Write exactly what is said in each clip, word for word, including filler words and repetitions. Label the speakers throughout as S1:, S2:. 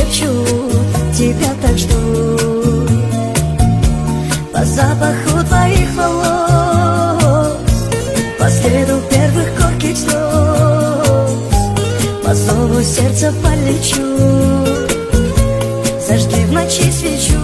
S1: навстречу тебя так жду. По запаху твоих волос, по следу первых горьких слез, по зову сердца полечу, зажги в ночи свечу.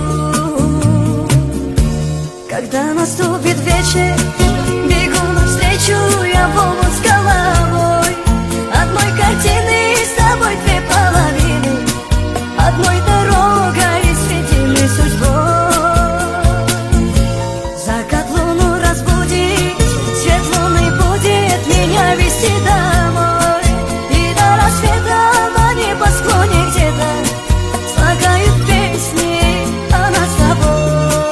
S1: Когда наступит вечер, бегу навстречу я в омут с головой. Одной картины с тобой две половины, одной дорогой светимой судьбой. Закат луну разбудит, свет луны будет меня вести домой. И до рассвета на небосклоне где-то слагают песни о нас с тобой.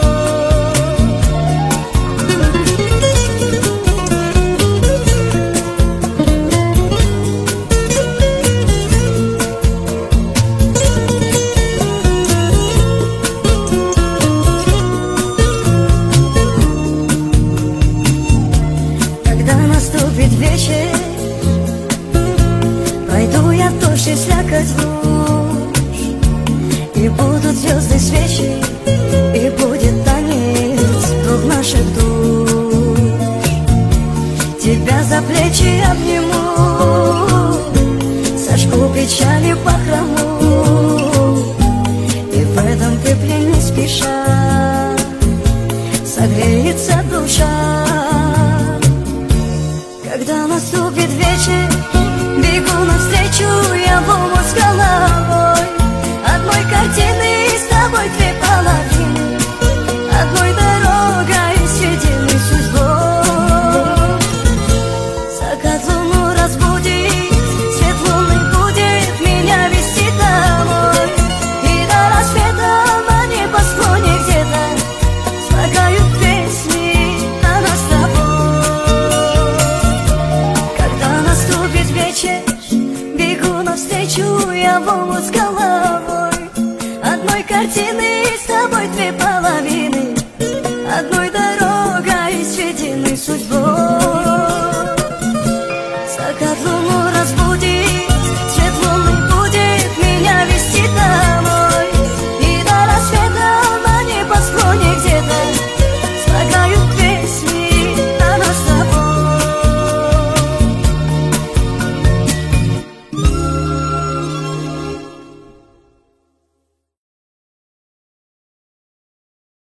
S1: Наступит вечер, пройду я дождь и слякоть луж, и будут звезды свечи, и будет танец двух наших душ. Тебя за плечи обниму, сожгу печали бахрому, и в этом тепле не спеша согреется душа. Когда наступит вечер, бегу навстречу я в омут с головой. Одной картины с тобой две половины, одной дорогой светимой судьбой. Закат луну разбудит, свет луны будет меня вести домой. И до рассвета на небосклоне где-то слагают песни о нас с тобой. Бегу навстречу я в омут с головой. Одной картины с тобой две половины, одной дорогой светимой судьбой.